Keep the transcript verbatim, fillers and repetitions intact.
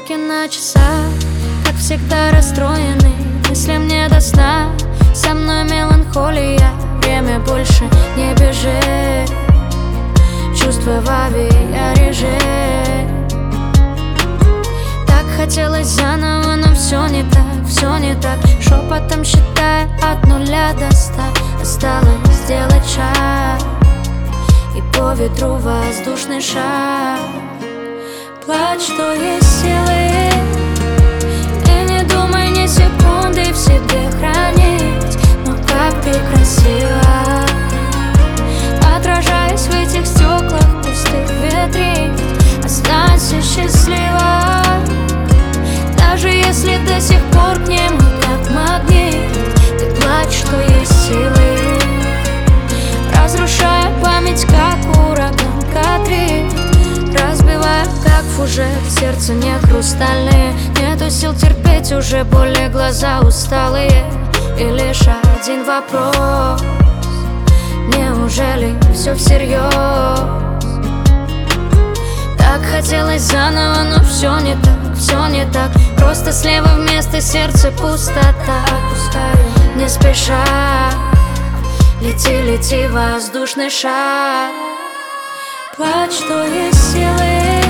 Стрелки на часах, как всегда расстроены, мысли мне до сна. Со мной меланхолия, время больше не бежит, чувства в авиареже. Так хотелось заново, но все не так, все не так. Шепотом считая от нуля до ста, осталось сделать шаг, и по ветру воздушный шар. Плачь, что есть силы, и не думай ни секунды в себе хранить. Но как ты красива, отражаясь в этих стеклах пустых витрин. Останься счастлива, даже если до сих пор к нему как магнит. Ты плачь, что есть силы, разрушая память, как ураган Катрин, разбивая, как фужер, сердце не хрустальные. Нету сил терпеть уже боли, глаза усталые. И лишь один вопрос: неужели все всерьез? Так хотелось заново, но все не так, все не так. Просто слева вместо сердца пустота. Не спеша лети, лети, воздушный шар. Плачь, что есть силы,